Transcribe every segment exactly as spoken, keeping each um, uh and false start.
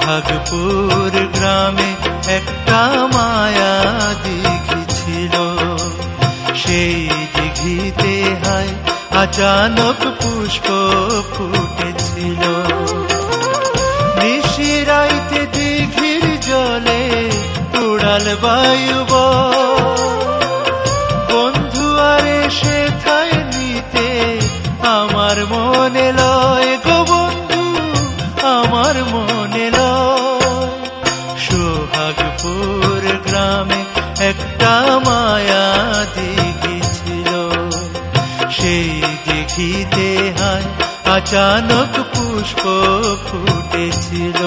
সোহাগপুর গ্রামে একটা মায়া দিঘি ছিল, সেই দিঘিতে হায় আচানক পুষ্প ফুটেছিল। নিশিরাইতে দিঘির জলে উড়াল বায়ু, বন্ধু আরে সেথায় নিতে আমার মনে লয় গো বন্ধু, আমার মনে লয়। সোহাগপুর গ্রামে একটা মায়া দিঘি ছিল, সেই দিঘিতে হায় আচানক পুষ্প ফুটেছিল।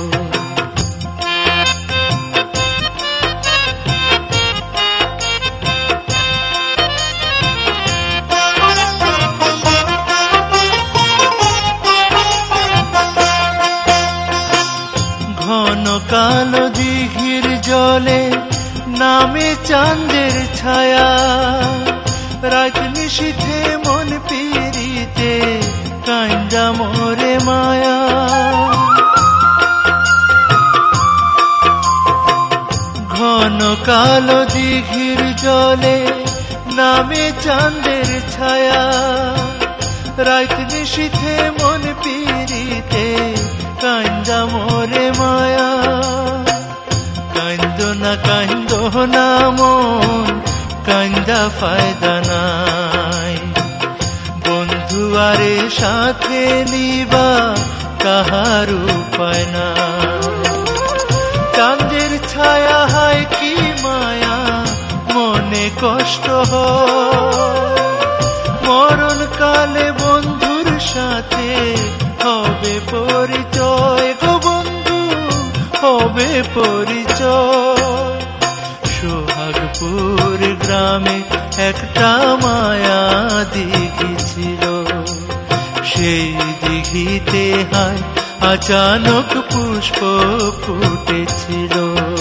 ঘন কালো দিঘির জলে নামে চাঁদের ছায়া, রাত নিশীথে মন পিরিতে কান্দা মোরে মায়া। ঘন কালো দিঘির জলে নামে চাঁদের ছায়া, রাত নিশীথে মন পিরিতে কান্দা মোরে মায়া। কান্দো না কান্দো না মন, কান্দা ফায়দা নাই, বন্ধু আরে সাথে নিবা কাহার উপায় না। চাঁদের ছায়া হায় কি মায়া, মনে কষ্ট হয়, মরণ কালে বন্ধুর সাথে হবে পরিচয় গো বন্ধু, হবে পরিচয়। সোহাগপুর গ্রামে একটা মায়া দিঘি ছিল, সেই দিঘিতে হায় আচানক পুষ্প ফুটেছিল।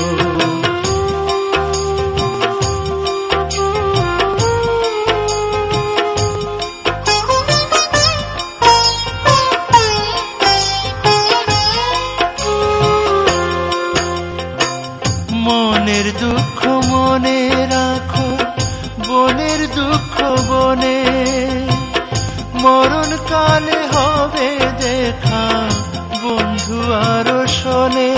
মনের দুঃখ মনে রাখো, বনের দুঃখ বনে, মরণ কালে হবে দেখা বন্ধু আরো শোনে।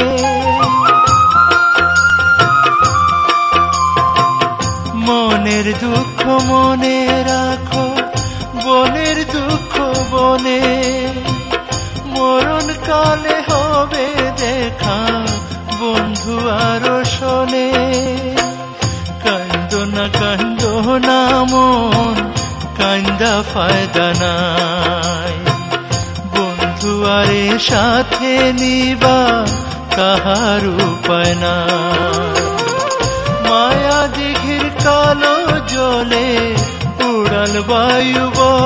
মনের দুঃখ মনে রাখো, বনের দুঃখ বনে, মরণ কালে হবে দেখা বন্ধু আরো শোনে। কান্দো না কান্দো না মন, কান্দা ফায়দা নাই, বন্ধু আরে সাথে নিবা কাহার উপায় নাই। মায়া দিঘির কালো জলে উড়াল বায়ু,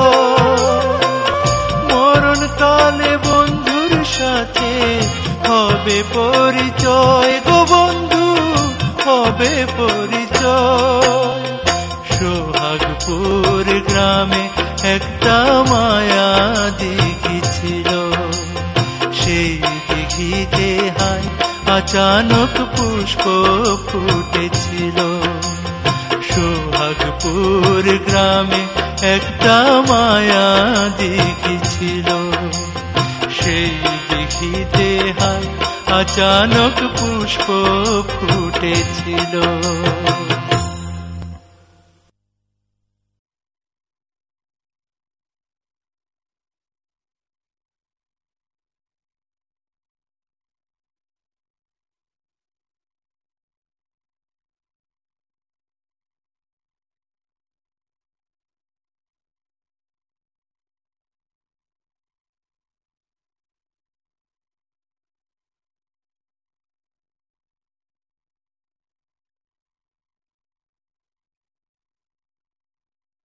মরণ কালে বন্ধুর সাথে হবে পরিচয় গো বন্ধু, হবে পরিচয়। সোহাগপুর গ্রামে একটা মায়া দিঘি ছিল, সেই দিঘিতে হায় আচানক পুষ্প ফুটেছিল। সোহাগপুর গ্রামে একটা মায়া দিঘি ছিল, সেই দিঘিতে হায় আচানক পুষ্প ফুটেছিল।